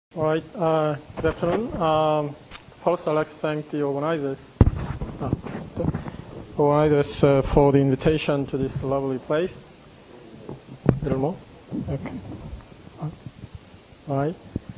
All right, good afternoon. First, I'd like to thank the organizers for the invitation to this lovely place. A little more? Okay. All right.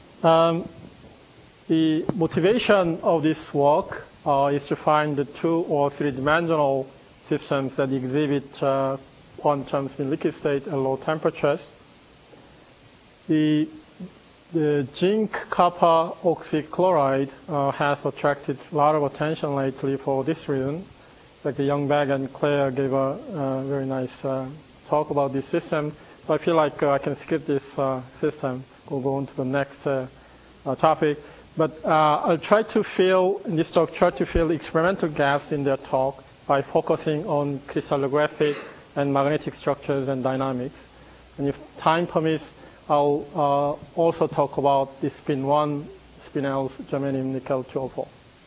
The motivation of this work is to find the 2- or 3-dimensional systems that exhibit quantums in liquid state at low temperatures. The zinc copper oxychloride has attracted a lot of attention lately for this reason. Like the Young Bag and Claire gave a very nice talk about this system. So I feel like I can skip this system. We'll go on to the next topic. But I'll try to fill experimental gaps in their talk by focusing on crystallographic and magnetic structures and dynamics. And if time permits, I'll also talk about the spin 1 spinels germanium nickel 204.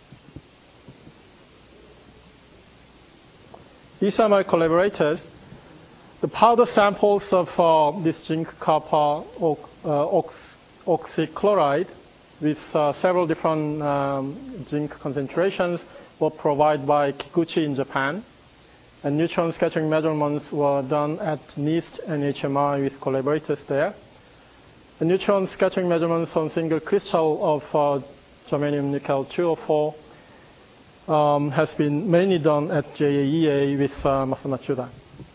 These are my collaborators. The powder samples of this zinc copper oxychloride with several different zinc concentrations were provided by Kikuchi in Japan. And neutron scattering measurements were done at NIST and HMI with collaborators there. The neutron scattering measurements on single crystal of germanium nickel 204 has been mainly done at JAEA with Masaru Matsuda.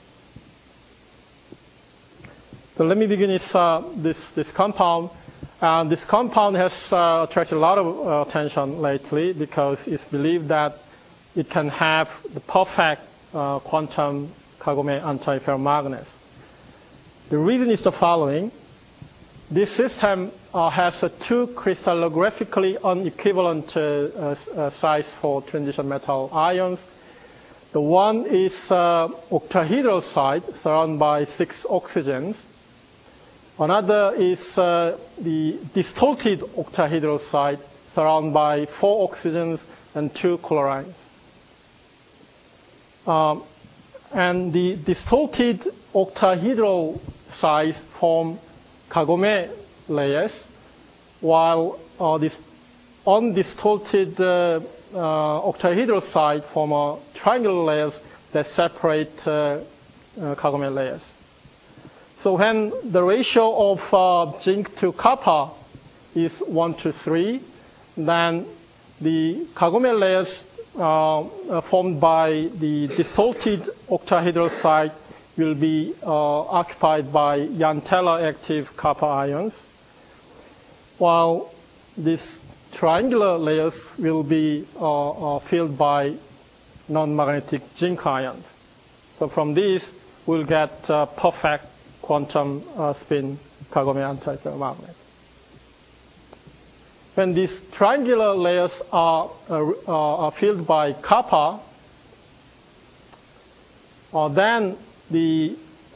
So let me begin with this compound. This compound has attracted a lot of attention lately because it's believed that it can have the perfect quantum Kagome antiferromagnet. The reason is the following. This system has 2 crystallographically unequivalent size for transition metal ions. The one is octahedral site surrounded by 6 oxygens. Another is the distorted octahedral site surrounded by 4 oxygens and 2 chlorines. And the distorted octahedral sites form Kagome layers, while this undistorted octahedral side form triangular layers that separate Kagome layers. So when the ratio of zinc to copper is 1:3, then the Kagome layers formed by the distorted octahedral side will be occupied by Jantella active copper ions, while these triangular layers will be filled by non-magnetic zinc ions. So from these, we'll get perfect quantum spin Kagome antiferromagnet. When these triangular layers are filled by copper, then the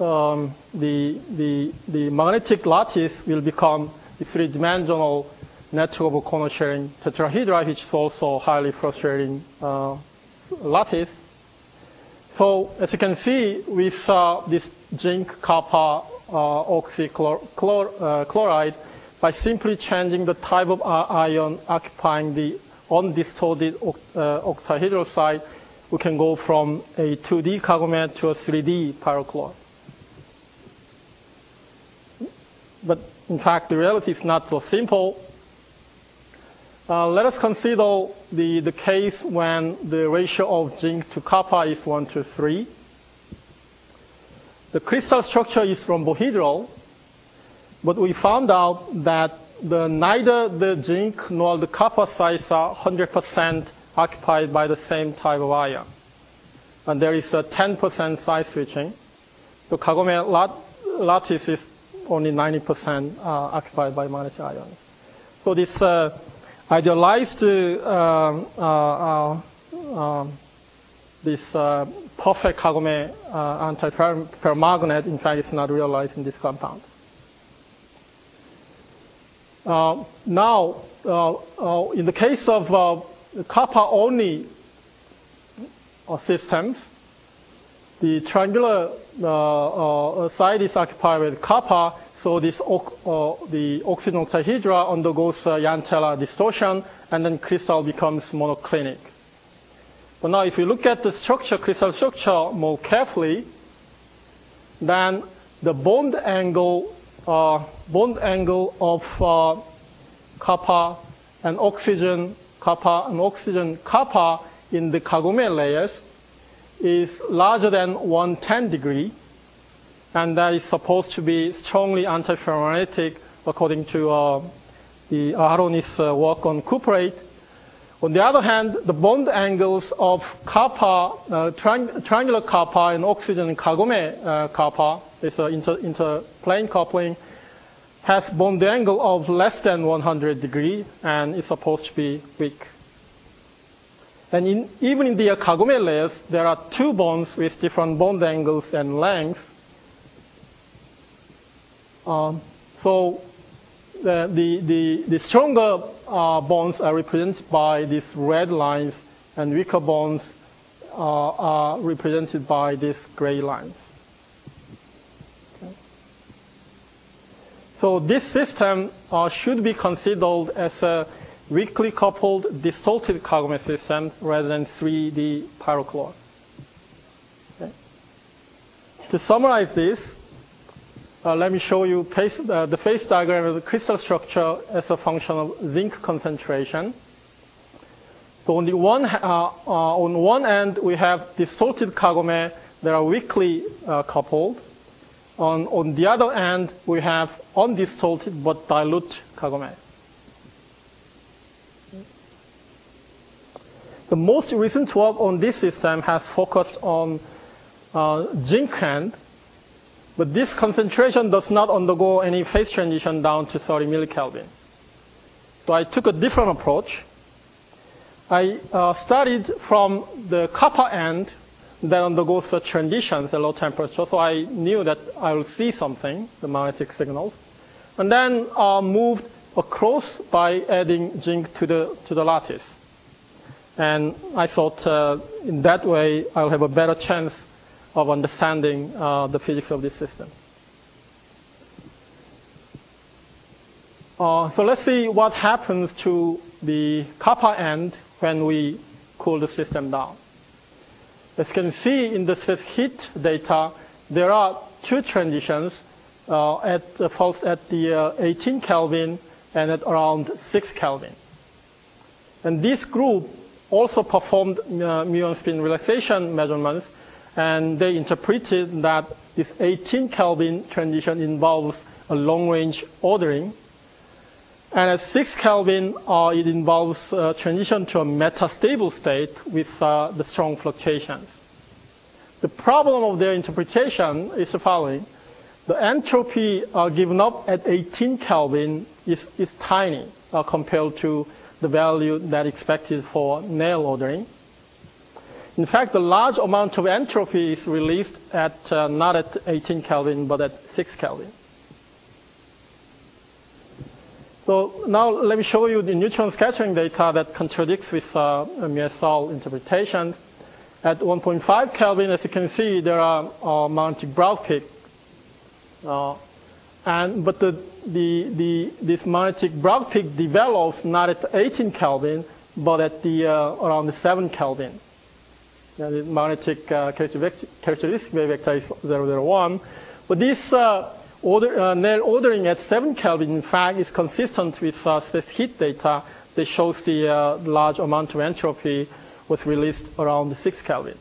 magnetic lattice will become the 3-dimensional network of corner sharing tetrahedra, which is also highly frustrating lattice. So as you can see, with this zinc copper oxychloride, by simply changing the type of ion occupying the undistorted octahedral site, we can go from a 2D Kagome to a 3D pyrochloride. But in fact, the reality is not so simple. Let us consider the case when the ratio of zinc to copper is 1:3. The crystal structure is rhombohedral, but we found out that neither the zinc nor the copper sites are 100% occupied by the same type of ion. And there is a 10% side switching. So Kagome lattice is only 90% occupied by magnetic ions. So this idealized this perfect Kagome antiferromagnet, in fact, is not realized in this compound. Now, in the case of copper-only systems, the triangular side is occupied with copper, So this the oxygen octahedra undergoes Jahn-Teller distortion, and then crystal becomes monoclinic. But now if you look at the structure, crystal structure more carefully, then the bond angle of kappa and oxygen kappa in the Kagome layers is larger than 110 degree, and that is supposed to be strongly antiferromagnetic according to the Aharon's work on cuprate. On the other hand, the bond angles of kappa, triangular kappa and oxygen Kagome kappa, is an interplane coupling, has bond angle of less than 100 degree and is supposed to be weak. And even in the Kagome layers, there are two bonds with different bond angles and lengths. So the stronger bonds are represented by these red lines, and weaker bonds are represented by these gray lines. Okay. So this system should be considered as a weakly coupled distorted Kagome system rather than 3D pyrochlore. Okay. To summarize this, let me show you the phase diagram of the crystal structure as a function of zinc concentration. So on one end, we have distorted Kagome that are weakly coupled. On the other end, we have undistorted but dilute Kagome. The most recent work on this system has focused on zinc end, but this concentration does not undergo any phase transition down to 30 millikelvin. So I took a different approach. I studied from the kappa end that undergoes such transitions at low temperature, so I knew that I will see something, the magnetic signals, and then moved across by adding zinc to the lattice. And I thought in that way I'll have a better chance of understanding the physics of this system. So let's see what happens to the kappa end when we cool the system down. As you can see in the specific heat data, there are two transitions, first at the 18 Kelvin and at around 6 Kelvin. And this group also performed muon spin relaxation measurements, and they interpreted that this 18 Kelvin transition involves a long-range ordering. And at 6 Kelvin, it involves transition to a metastable state with the strong fluctuations. The problem of their interpretation is the following. The entropy given up at 18 Kelvin is tiny compared to the value that expected for Néel ordering. In fact, the large amount of entropy is released at not at 18 Kelvin, but at 6 Kelvin. So now let me show you the neutron scattering data that contradicts with Miesel interpretation. At 1.5 Kelvin, as you can see, there are magnetic Bragg peak. But this magnetic Bragg peak develops not at 18 Kelvin, but at the around the 7 Kelvin. The magnetic characteristic wave vector is 001. But this Néel ordering at 7 Kelvin, in fact, is consistent with space heat data that shows the large amount of entropy was released around 6 Kelvin.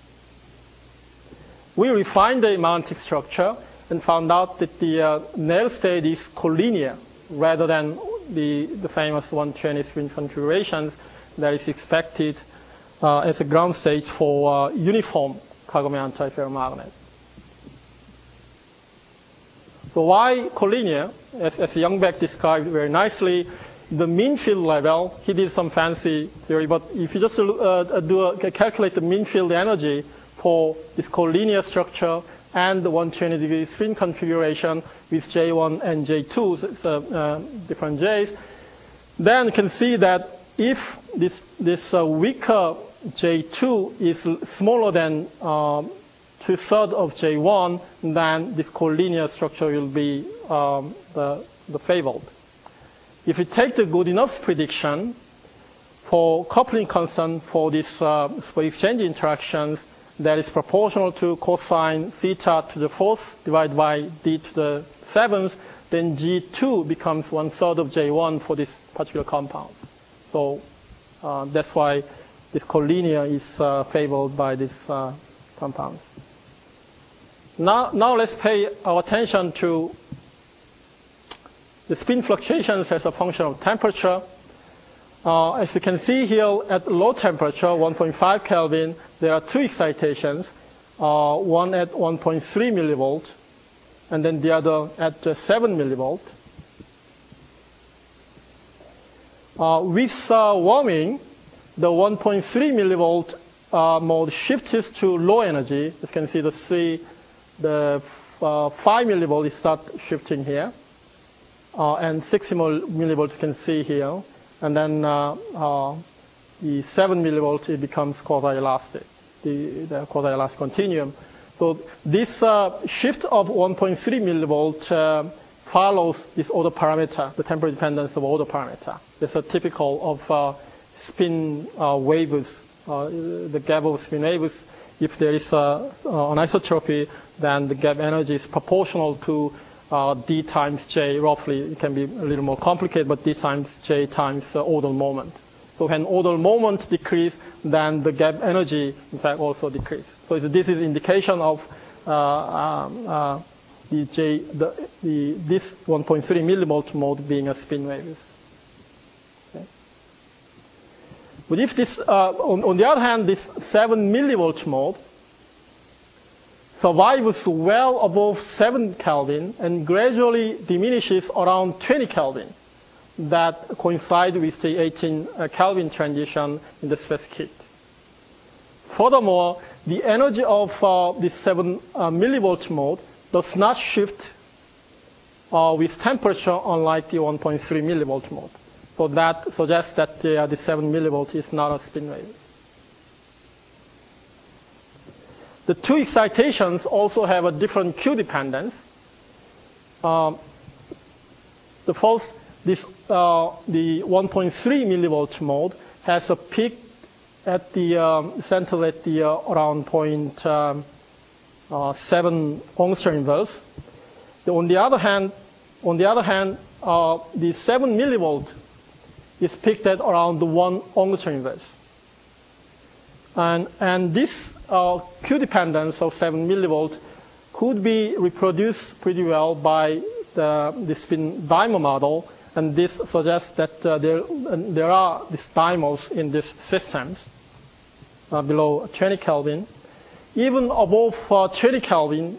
We refined the magnetic structure and found out that the Néel state is collinear rather than the famous 120 spin configurations that is expected as a ground state for uniform Kagome antiferromagnet. So why collinear? As Youngbeck described very nicely, the mean field level, he did some fancy theory, but if you just calculate the mean field energy for this collinear structure and the 120 degree spin configuration with J1 and J2, so it's, different J's, then you can see that if this weaker J2 is smaller than 2 2/3 of J1, then this collinear structure will be the favored. If we take the Goodenough prediction for coupling constant for this for exchange interactions, that is proportional to cosine theta to the 4th divided by d to the 7th, then G2 becomes 1/3 of J1 for this particular compound. So that's why this collinear is favored by these compounds. Now let's pay our attention to the spin fluctuations as a function of temperature. As you can see here, at low temperature, 1.5 Kelvin, there are two excitations, one at 1.3 millivolt, and then the other at 7 millivolt. With warming, the 1.3 millivolt mode shifts to low energy. You can see the 5 millivolt is start shifting here, and 6 millivolt you can see here. And then the 7 millivolt, it becomes quasi-elastic, the quasi-elastic continuum. So this shift of 1.3 millivolt follows this order parameter, the temperature dependence of order parameter. That's a typical of spin waves, the gap of spin waves. If there is anisotropy, then the gap energy is proportional to d times j, roughly. It can be a little more complicated, but d times j times order moment. So when order moment decrease, then the gap energy, in fact, also decrease. So this is indication of this 1.3 millivolt mode being a spin wave. Okay. But if this, on the other hand, this 7 millivolt mode survives well above 7 Kelvin and gradually diminishes around 20 Kelvin. That coincides with the 18 Kelvin transition in the specific heat. Furthermore, the energy of this 7 millivolt mode does not shift with temperature, unlike the 1.3 millivolt mode. So that suggests that the 7 millivolt is not a spin wave. The two excitations also have a different Q dependence. The first, the 1.3 millivolt mode has a peak at the center at the around 0.7 Ångström inverse. On the other hand, the 7 millivolt is peaked at around the 1 Ångström inverse. And this Q dependence of 7 millivolt could be reproduced pretty well by the spin dimer model, and this suggests that there are these dimers in these systems below 20 Kelvin. Even above 20 Kelvin,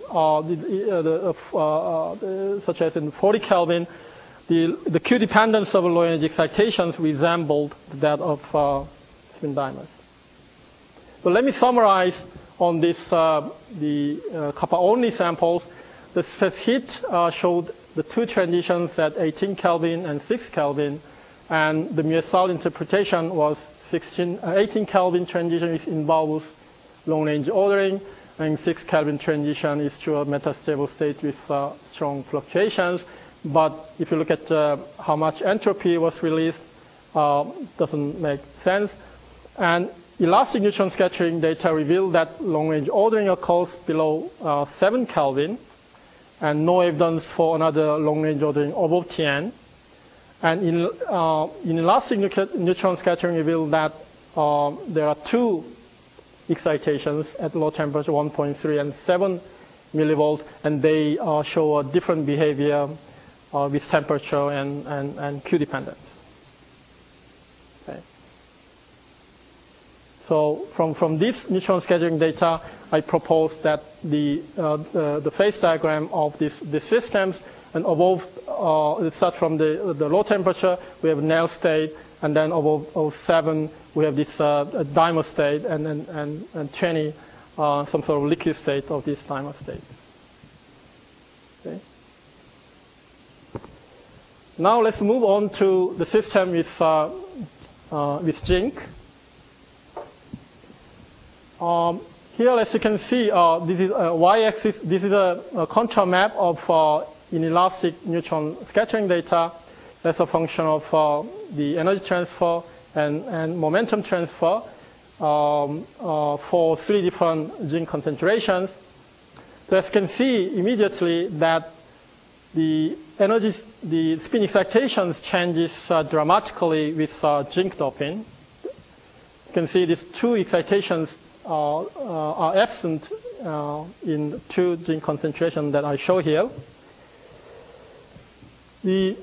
such as in 40 Kelvin, the Q dependence of low energy excitations resembled that of spin dimers. So let me summarize on this the kappa-only samples. The specific heat showed the two transitions at 18 Kelvin and 6 Kelvin, and the Muehl interpretation was 18 Kelvin transition is involves long-range ordering, and 6 Kelvin transition is to a metastable state with strong fluctuations. But if you look at how much entropy was released, doesn't make sense. And elastic neutron scattering data reveal that long-range ordering occurs below 7 Kelvin, and no evidence for another long-range ordering above Tn. And in elastic neutron scattering reveal that there are two excitations at low temperature, 1.3 and 7 millivolt, and they show a different behavior with temperature and Q dependence. Okay. So from this neutron scattering data, I propose that the phase diagram of these systems, and above, start from the low temperature, we have Néel state, and then above 7, we have this dimer state, and 20, some sort of liquid state of this dimer state. Okay. Now let's move on to the system with JINC. here, as you can see, this is a y-axis. This is a contour map of inelastic neutron scattering data. That's a function of the energy transfer and momentum transfer for 3 different gene concentrations. So as you can see immediately that the spin excitations changes dramatically with zinc doping. You can see these 2 excitations are absent in 2 gene concentrations that I show here. The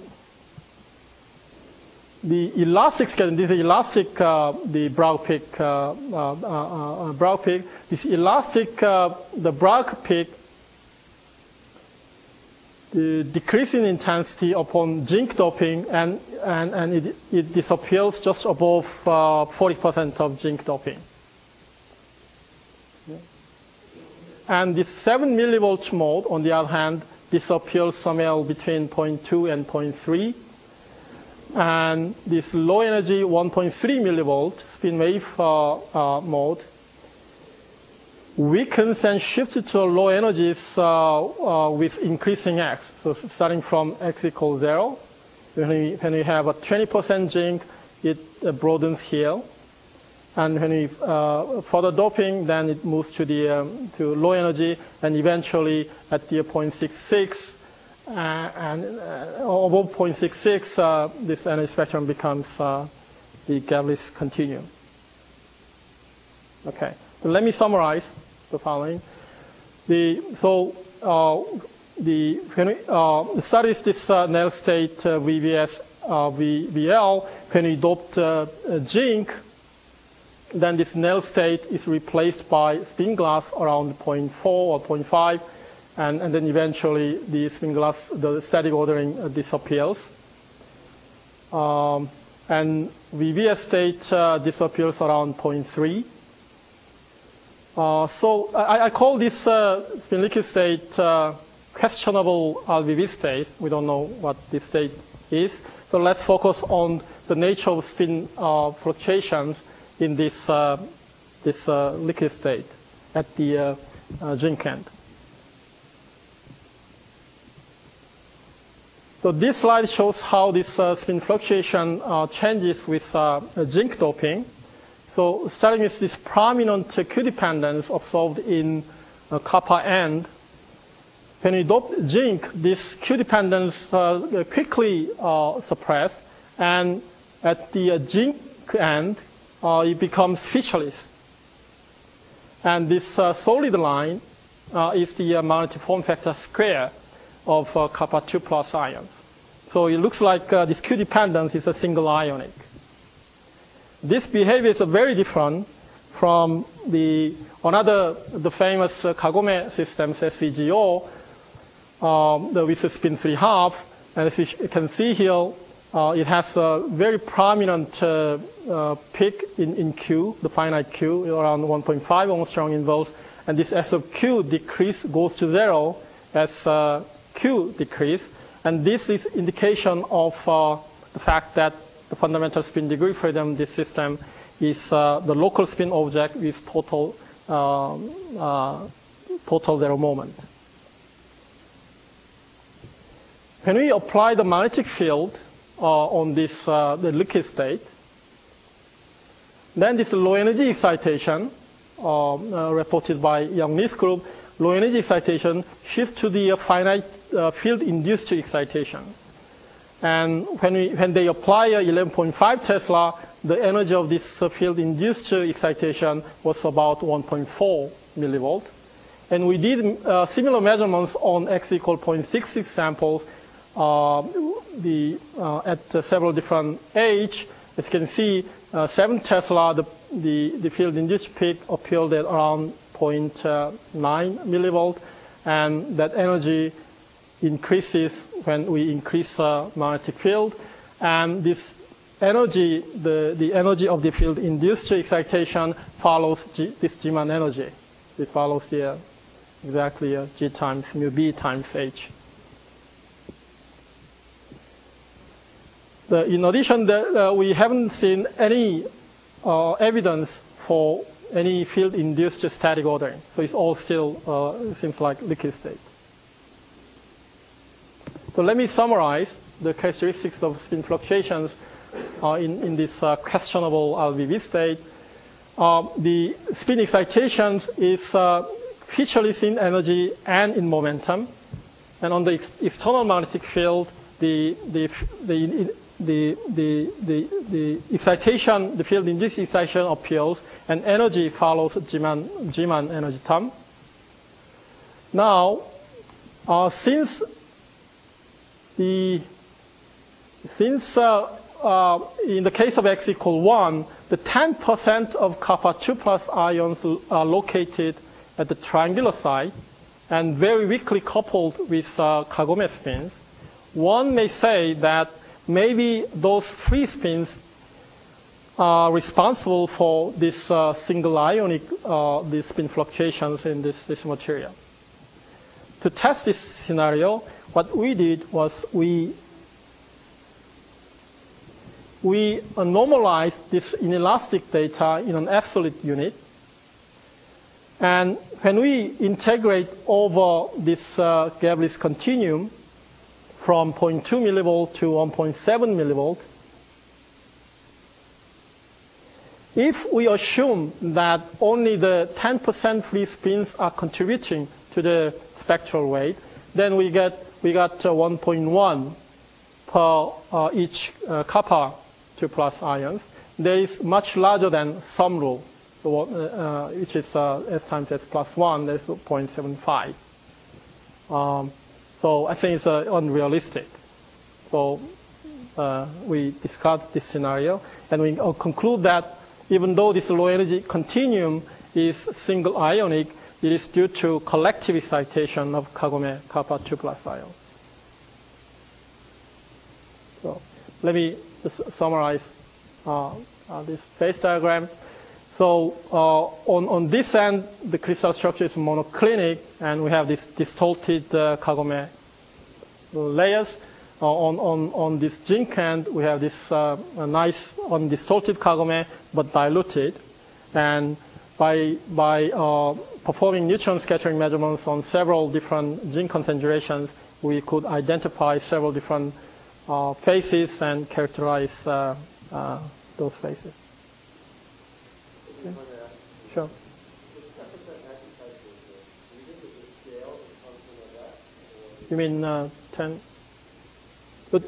elastic scattering, this is elastic, the Bragg peak, Bragg peak. This elastic, the Bragg peak, the decrease in intensity upon zinc doping, and it disappears just above 40% of zinc doping. And this 7 millivolts mode, on the other hand, disappears somewhere between 0.2 and 0.3. And this low energy 1.3 millivolt spin wave mode weakens and shifts to low energies with increasing x. So starting from x equals 0, when we have a 20% zinc, it broadens here. And when we further doping, then it moves to to low energy, and eventually at the 0.66 and above 0.66, this energy spectrum becomes the Gavlis continuum. Okay, so let me summarize the following. When we studies this null state VVS VL, when we doped zinc, then this null state is replaced by spin glass around 0.4 or 0.5, and then eventually the spin glass, the static ordering disappears. And VVS state disappears around 0.3. So I call this spin liquid state questionable RVV state. We don't know what this state is. So let's focus on the nature of spin fluctuations in this liquid state at the zinc end. So this slide shows how this spin fluctuation changes with zinc doping. So starting with this prominent Q dependence observed in kappa end, when we dope zinc, this Q dependence quickly suppressed, and at the zinc end, it becomes featureless. And this solid line is the magnetic form factor square of kappa 2 plus ions. So it looks like this Q dependence is a single ionic. This behavior is very different from the famous Kagome systems, SCGO, with the spin 3/2. And as you can see here, it has a very prominent peak in Q, the finite Q, around 1.5 Armstrong inverse. And this S of Q decrease goes to 0 as Q decrease. And this is indication of the fact that the fundamental spin degree freedom, this system, is the local spin object with total zero moment. When we apply the magnetic field on this the liquid state, then this low energy excitation reported by Yang-Lee's group, low energy excitation shifts to the finite field induced excitation. And when they apply 11.5 Tesla, the energy of this field induced excitation was about 1.4 millivolt. And we did similar measurements on x equal 0.66 samples at several different age. As you can see, 7 Tesla, the field induced peak appeared at around 0.9 millivolt, and that energy increases when we increase magnetic field. And this energy, the energy of the field induced excitation follows this Gman energy. It follows exactly G times mu B times H. In addition, we haven't seen any evidence for any field-induced static ordering. So it's all still seems like liquid state. So let me summarize the characteristics of spin fluctuations in this questionable LVV state. The spin excitations is featureless in energy and in momentum. And on the external magnetic field, the excitation, the field-induced excitation appears, and energy follows Gman energy term. Now, since in the case of x equal 1, the 10% of kappa 2 plus ions are located at the triangular side and very weakly coupled with Kagome spins, one may say that maybe those free spins are responsible for this single ionic these spin fluctuations in this material. To test this scenario, what we did was we normalized this inelastic data in an absolute unit. And when we integrate over this Gablis continuum from 0.2 millivolt to 1.7 millivolt, if we assume that only the 10% free spins are contributing to the spectral weight, then we got 1.1 per each kappa 2 plus ions. That is much larger than sum rule, which is S times S plus 1, that's 0.75. So I think it's unrealistic. So we discard this scenario, and we conclude that even though this low energy continuum is single ionic, it is due to collective excitation of Kagome kappa 2 plus ions. So let me just summarize this phase diagram. So on this end, the crystal structure is monoclinic, and we have this distorted Kagome layers. On this zinc end, we have this nice undistorted Kagome, but diluted. And by performing neutron scattering measurements on several different zinc concentrations, we could identify several different phases and characterize those phases. Okay. Sure. You mean 10? But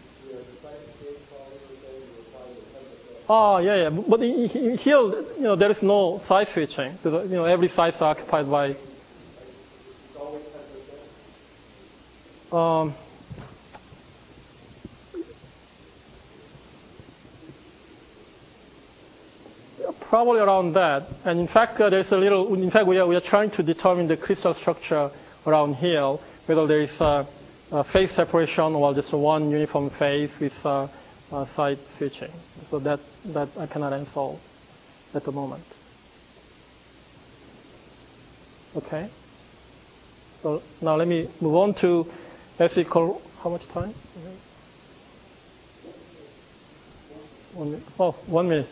yeah. But here, there is no size switching. Every size is occupied by. Probably around that. And in fact, there's a little. In fact, we are trying to determine the crystal structure around here, whether there is a phase separation or just one uniform phase with side switching. So that I cannot answer at the moment. Okay. So now let me move on to S equal. How much time? 1 minute. Oh, 1 minute.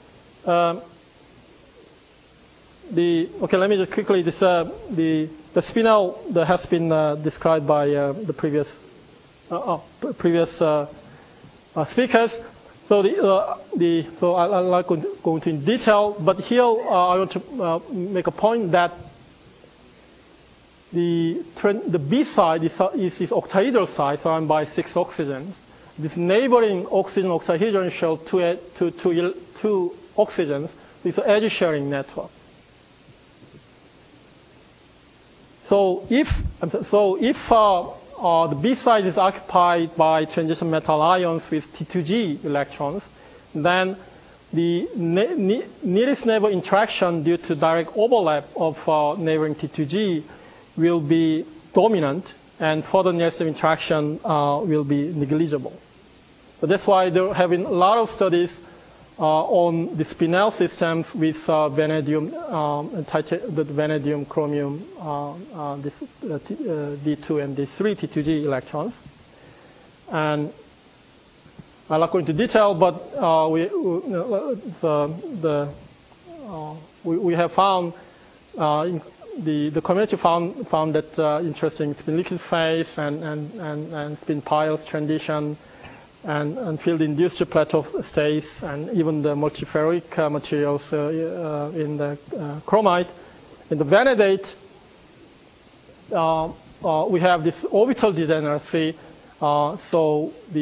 Let me just quickly the spinel that has been described by the previous speakers. So I'll not go into detail, but here I want to make a point that the B side is octahedral side surrounded by 6 oxygens. This neighboring oxygen octahedron shows two oxygens with an edge sharing network. So if the B side is occupied by transition metal ions with T2G electrons, then the nearest neighbor interaction due to direct overlap of neighboring T2G will be dominant, and further nearest interaction will be negligible. So that's why there have been a lot of studies on the spinel systems with vanadium, the vanadium, chromium, D2 and D3 T2G electrons. And I'll not go into detail, but we have found, the community found that interesting spin-liquid phase and spin-piles transition and field-induced plateau states, and even the multiferric materials in the chromite. In the vanadate, we have this orbital degeneracy. So let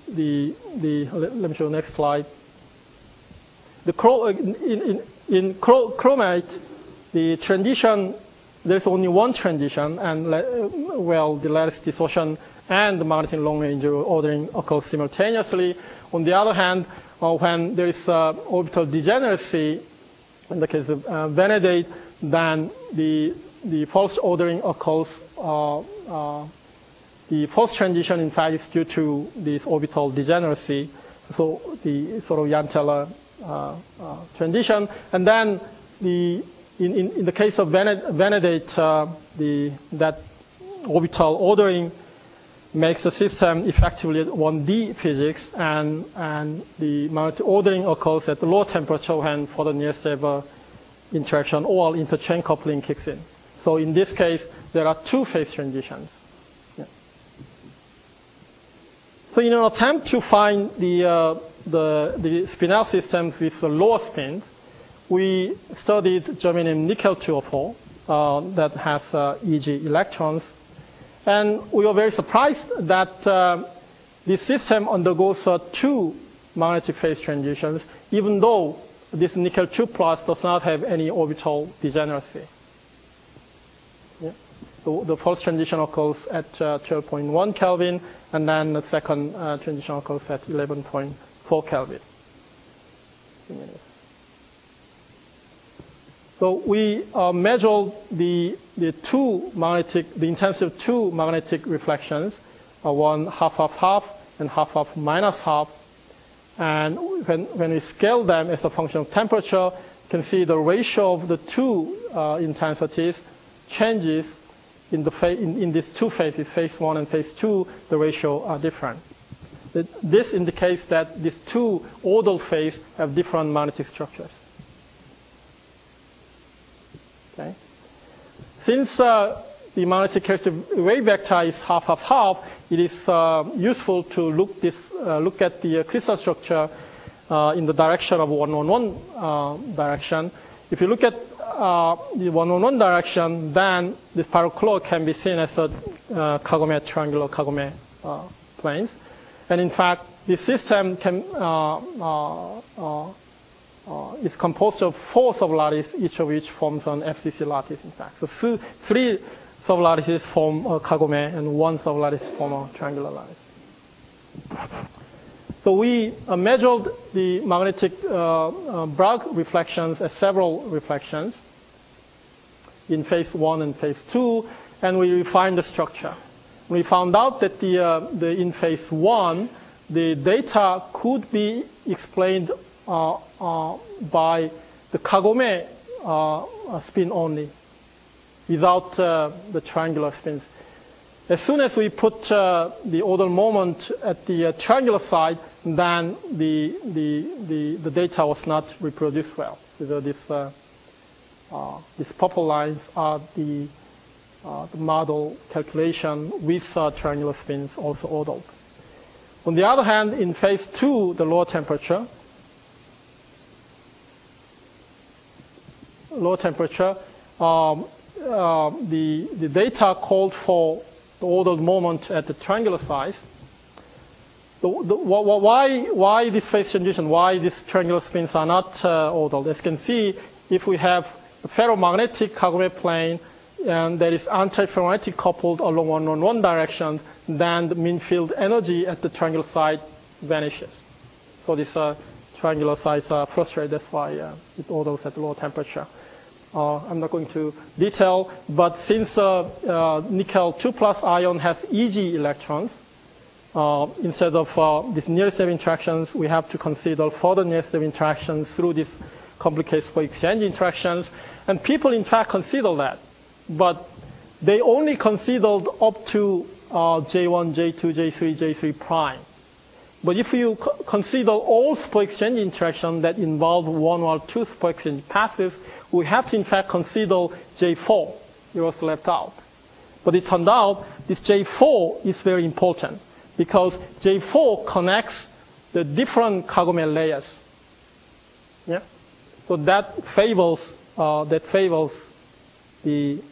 me show the next slide. In chromite, the transition, there's only one transition, and the lattice dissociation and the magnetic long-range ordering occurs simultaneously. On the other hand, when there is orbital degeneracy, in the case of vanadate, then the false ordering occurs. The false transition, in fact, is due to this orbital degeneracy, so the sort of Jahn-Teller transition. And then in the case of vanadate, that orbital ordering makes the system effectively 1D physics, and the magnetic ordering occurs at the low temperature when further near-stable interaction or interchain coupling kicks in. So in this case, there are two phase transitions. Yeah. So in an attempt to find the spinel systems with the lower spin, we studied germanium nickel 204 that has EG electrons. And we were very surprised that this system undergoes two magnetic phase transitions, even though this nickel 2 plus does not have any orbital degeneracy. Yeah. So the first transition occurs at 12.1 Kelvin, and then the second transition occurs at 11.4 Kelvin. So we measured the intensive two magnetic reflections, one half and half minus half. And when we scale them as a function of temperature, you can see the ratio of the two intensities changes in these two phases, phase 1 and phase 2. The ratio are different. This indicates that these two orbital phases have different magnetic structures. Okay. Since the magnetic characteristic wave vector is half, it is useful to look at the crystal structure in the direction of 111 direction. If you look at the 111 direction, then this pyrochloride can be seen as a Kagome triangular Kagome planes. And in fact, this system is composed of 4 sublattices, each of which forms an FCC lattice, in fact. So 3 sublattices form a Kagome, and 1 sublattice form a triangular lattice. So we measured the magnetic Bragg reflections as several reflections in phase 1 and phase 2, and we refined the structure. We found out that in phase 1, the data could be explained by the Kagome spin only, without the triangular spins. As soon as we put the orbital moment at the triangular side, then the data was not reproduced well. So these purple lines are the model calculation with triangular spins also ordered. On the other hand, in phase 2, the lower temperature, the data called for the ordered moment at the triangular size. Why this phase transition? Why these triangular spins are not ordered? As you can see, if we have a ferromagnetic Kagome plane and that is antiferromagnetic coupled along 111 direction, then the mean field energy at the triangular side vanishes. So these triangular sides are frustrated. That's why it orders at lower temperature. I'm not going to detail, but since nickel 2 plus ion has EG electrons, instead of these near-stable interactions, we have to consider further near-stable interactions through these complicated spur exchange interactions. And people, in fact, consider that. But they only considered up to J1, J2, J3, J3 prime. But if you consider all superexchange interactions that involve one or two superexchange passes, we have to in fact consider J4. It was left out. But it turned out this J4 is very important because J4 connects the different Kagome layers. Yeah. So that favors the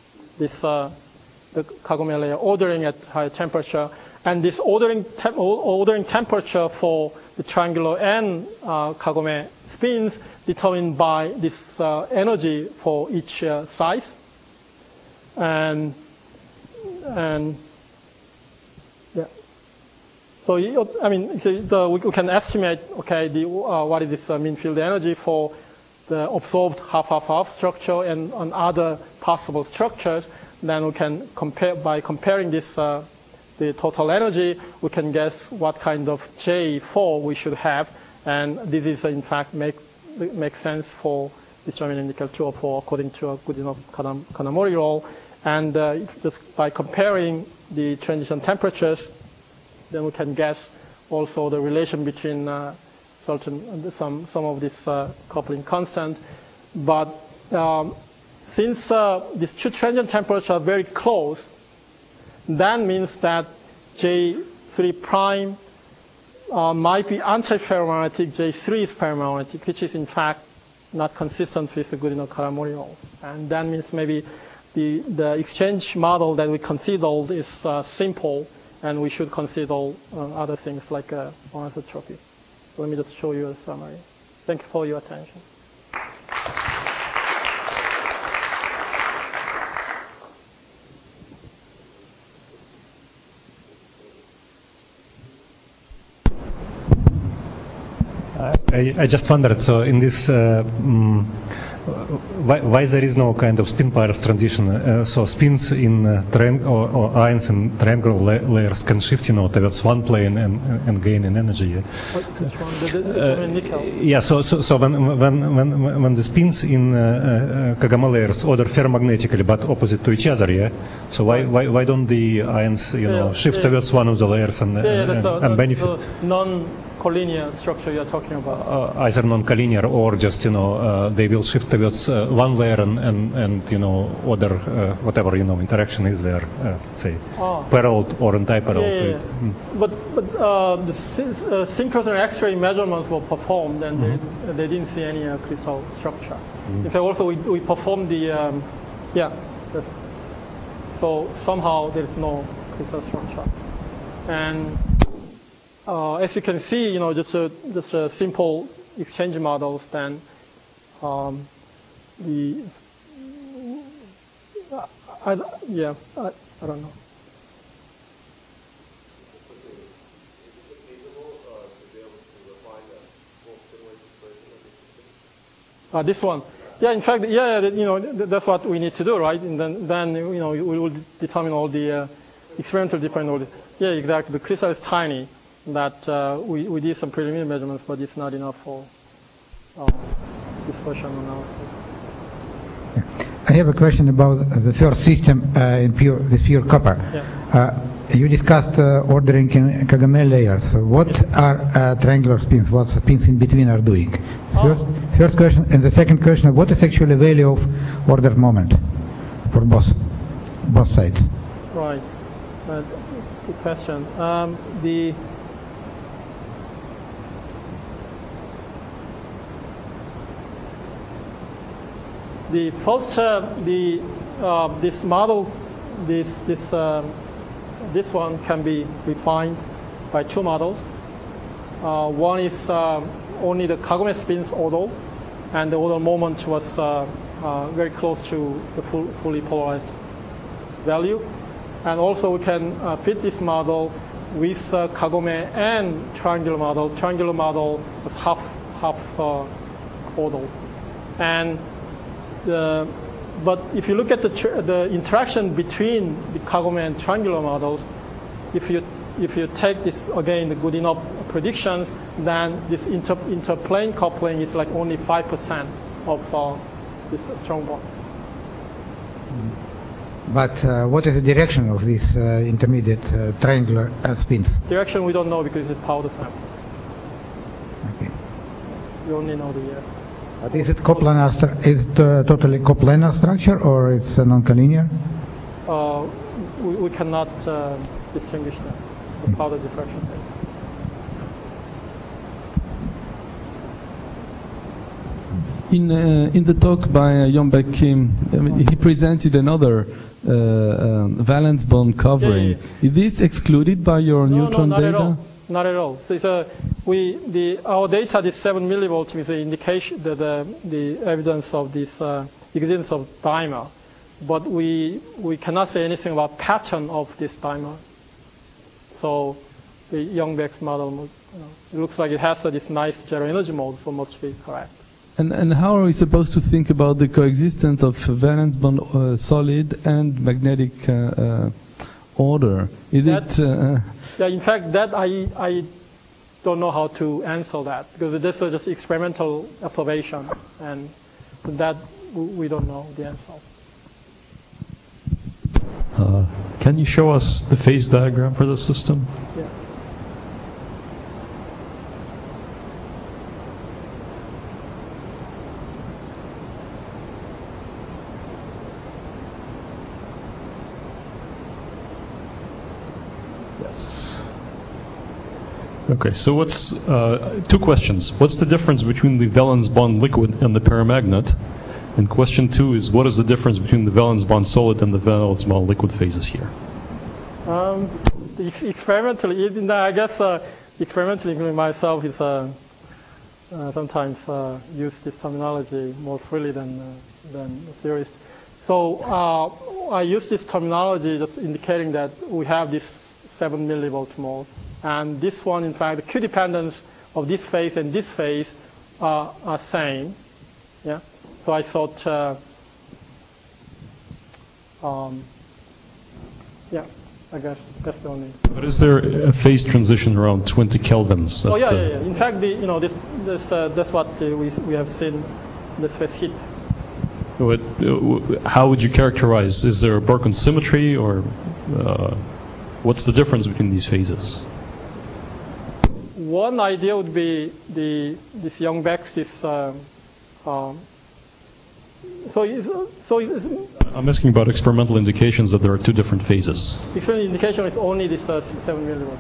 Kagome layer ordering at higher temperature. And this ordering temperature for the triangular and Kagome spins determined by this energy for each size. And yeah. So we can estimate what is this mean field energy for the observed half-half-half structure and on other possible structures. Then we can by comparing this the total energy, we can guess what kind of J4 we should have, and this is in fact makes sense for determining nickel 204 according to a Goodenough Kanamori rule. And just by comparing the transition temperatures, then we can guess also the relation between some of this coupling constant. But since these two transient temperatures are very close, that means that J3 prime might be anti-ferromagnetic, J3 is paramagnetic, which is in fact not consistent with the Goodenough Kanamori rule. And that means maybe the exchange model that we considered is simple, and we should consider other things like anisotropy. So let me just show you a summary. Thank you for your attention. I just wondered, so in this, why there is no kind of spin pairs transition? So spins in or ions in triangular layers can shift, towards one plane and gain in energy. Yeah? Which one? Nickel. Yeah. So when the spins in Kagame layers order ferromagnetically but opposite to each other, yeah. So why don't the ions, shift towards one of the layers and benefit? Non-collinear structure you're talking about. Either non-collinear or just they will shift towards one layer and order whatever interaction is there, say parallel or anti-parallel to it. But the synchrotron X-ray measurements were performed and they didn't see any crystal structure. In fact, also we performed the so somehow there's no crystal structure. And as you can see, just a simple exchange models, then I don't know. This one. Yeah, in fact, that's what we need to do, right? And then we will determine all the experimental different. Yeah, exactly. The crystal is tiny. That we did some preliminary measurements, but it's not enough for dispersion analysis. I have a question about the first system with pure copper. Yeah. You discussed ordering in Kagame layers. What are triangular spins? What spins in between are doing? First question, and the second question: what is actually the value of ordered moment for both sides? Right. Good question. The first, this model, this one can be refined by two models. One is only the Kagome spins order, and the order moment was very close to the fully polarized value. And also we can fit this model with Kagome and triangular model. Triangular model was half order, and but if you look at the interaction between the Kagome and triangular models, if you take this again the Goodenough predictions, then this interplane coupling is like only 5% of this strong bond. But what is the direction of these intermediate triangular spins? Direction we don't know because it's powder sample. Okay. We only know the But is it coplanar? Is it totally coplanar structure or it's non-collinear? We cannot distinguish that. The powder diffraction rate. In the talk by Yong-Baek Kim, he presented another valence bond covering. Yeah. Is this excluded by your neutron not data? At all. Not at all. So our data, this 7 millivolt, is an indication that the evidence of this existence of dimer, but we cannot say anything about pattern of this dimer. So the Yong-Baek's model, it looks like it has this nice zero energy mode, so must be correct. And how are we supposed to think about the coexistence of valence bond solid and magnetic order? Yeah, in fact, that I don't know how to answer that because this is just experimental observation, and that we don't know the answer. Can you show us the phase diagram for the system? Yeah. Okay, so what's two questions. What's the difference between the valence bond liquid and the paramagnet? And question two is, what is the difference between the valence bond solid and the valence bond liquid phases here? Experimentally, I guess experimentally myself is sometimes use this terminology more freely than theorists. So I use this terminology just indicating that we have this 7 millivolt mode. And this one, in fact, the Q dependence of this phase and this phase are same. Yeah. So I thought, I guess that's the only. But is there a phase transition around 20 kelvins? Oh yeah. In fact, that's what we have seen. This phase heat. How would you characterize? Is there a Burke symmetry, or what's the difference between these phases? One idea would be this Yong-Baek's I'm asking about experimental indications that there are two different phases. Experimental indication is only this 7 millivolts.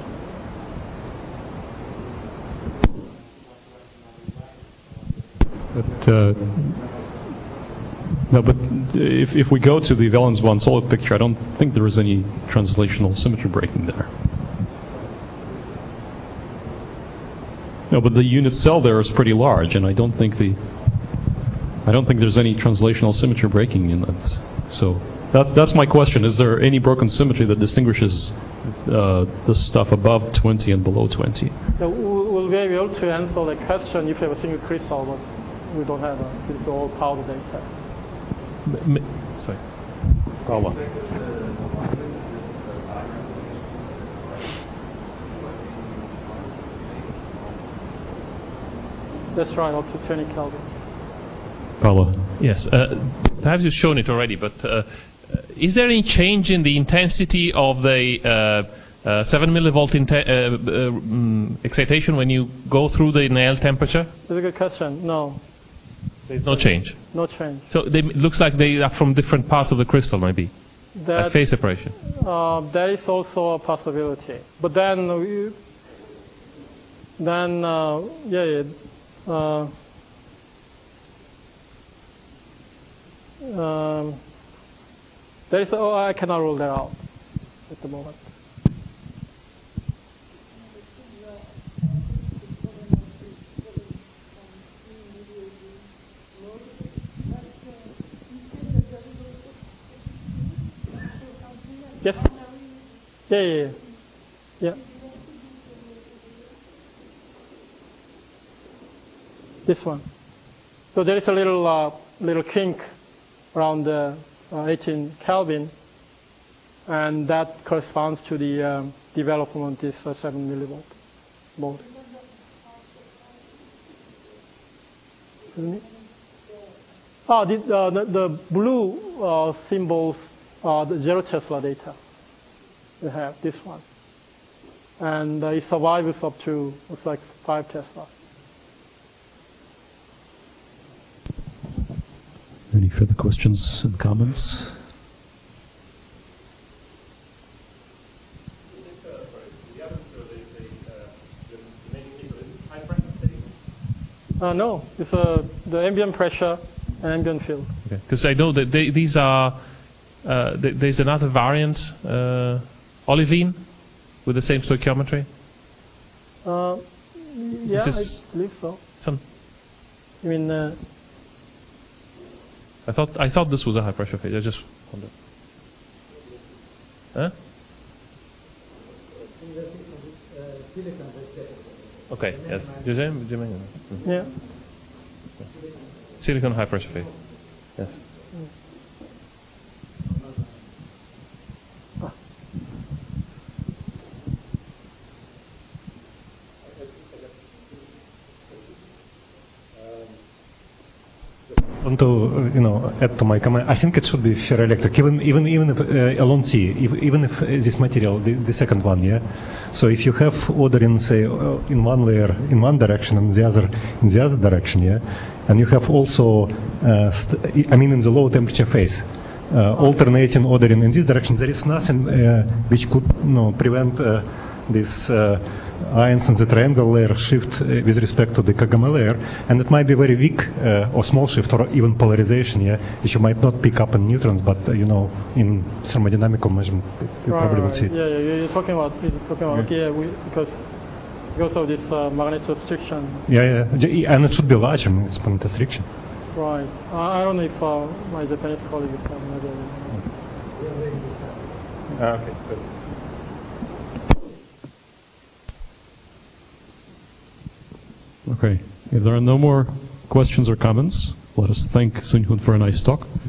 But if we go to the valence bond solid picture, I don't think there is any translational symmetry breaking there. No, but the unit cell there is pretty large, and I don't think there's any translational symmetry breaking in that. So that's my question. Is there any broken symmetry that distinguishes the stuff above 20 and below 20? We'll be able to answer the question if you have a single crystal, but we don't have it's all powder data. Sorry. Paula. That's right, up to 20 Kelvin. Paula. Yes, perhaps you've shown it already, but is there any change in the intensity of the 7 millivolt excitation when you go through the nail temperature? That's a good question. No. There's no change? No change. So it looks like they are from different parts of the crystal, maybe? Like phase separation? That is also a possibility. But then there is. I cannot rule that out at the moment. Yes. Yeah. This one. So there is a little kink around 18 Kelvin, and that corresponds to the development of this 7 millivolt mode. The blue symbols the 0 Tesla data. We have this one. And it survives up to, looks like 5 Tesla. Any further questions and comments? No, it's the ambient pressure and ambient field. Okay, because I know that these are there's another variant, olivine, with the same stoichiometry. Yeah, I believe so. You mean? I thought this was a high pressure phase. I just wondered. Huh? Okay. Yes. Yeah. Silicon high pressure phase. Yes. Want to add to my comment. I think it should be ferroelectric, even if alone T, even if this material, the second one, yeah. So if you have ordering, say, in one layer in one direction and the other in the other direction, yeah, and you have also, in the low temperature phase, alternating ordering in this direction, there is nothing which could prevent this ions in the triangle layer shift with respect to the Kagame layer, and it might be very weak or small shift or even polarization, yeah, which you might not pick up in neutrons, but in thermodynamical measurement you probably would see. Yeah, you're talking about because of this magnetostriction. Yeah, and it should be larger, it's magnetostriction. Right. I don't know if my Japanese colleagues have another. Okay, good. Okay. If there are no more questions or comments, let us thank Seung-Hoon for a nice talk.